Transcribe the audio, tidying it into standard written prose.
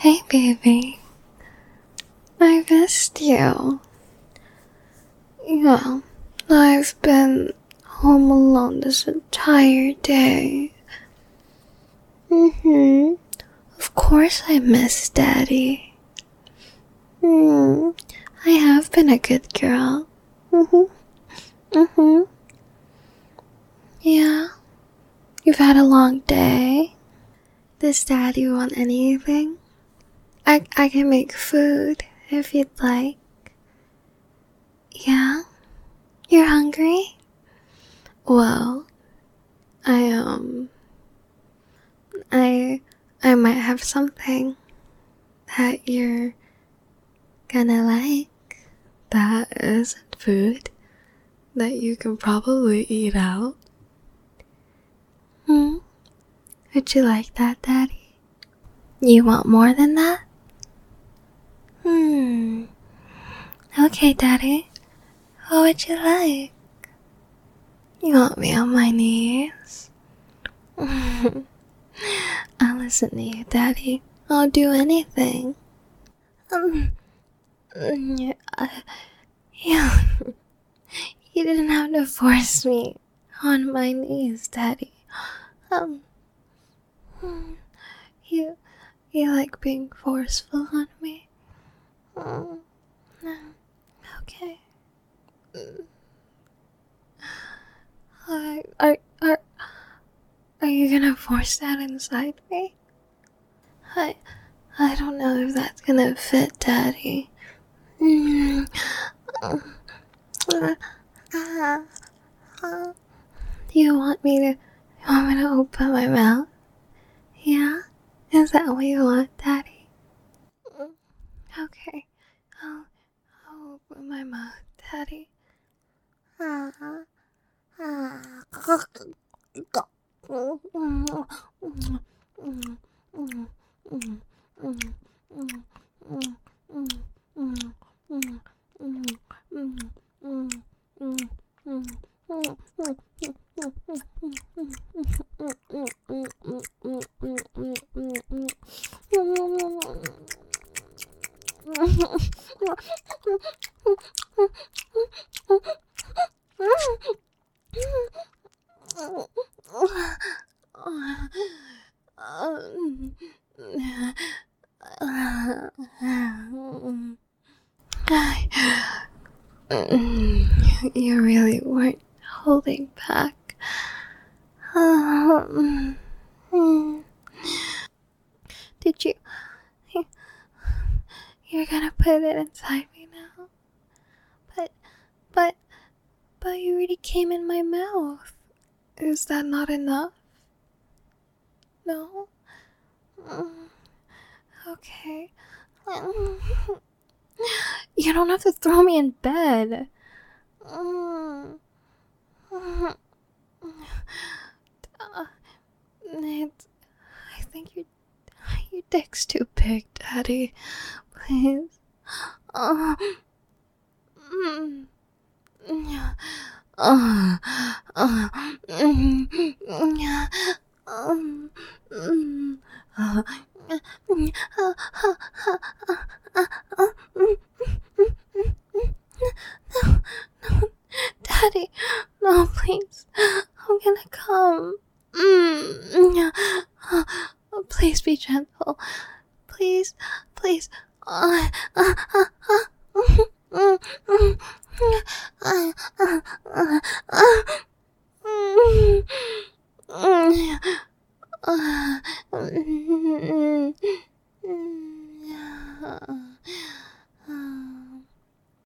Hey baby, I missed you. Yeah, I've been home alone this entire day. Of course I miss Daddy. I have been a good girl. Yeah, you've had a long day. Does Daddy want anything? I can make food if you'd like. Yeah? You're hungry? Well, I might have something that you're gonna like. That isn't food that you can probably eat out. Would you like that, Daddy? You want more than that? Okay, Daddy. What would you like? You want me on my knees? I'll listen to you, Daddy. I'll do anything. Yeah. You didn't have to force me on my knees, Daddy. You like being forceful on me? Okay. Are you gonna force that inside me? I don't know if that's gonna fit, Daddy. Do you want me to open my mouth? Yeah? Is that what you want, Daddy? Okay. I'll open my mouth, Daddy. You really weren't holding back. Did you? You're gonna put it inside me now? But you already came in my mouth. Is that not enough? No? Okay. You don't have to throw me in bed. I think your dick's too big, Daddy. Please. Daddy, no, please. I'm gonna come. Please be gentle. Please.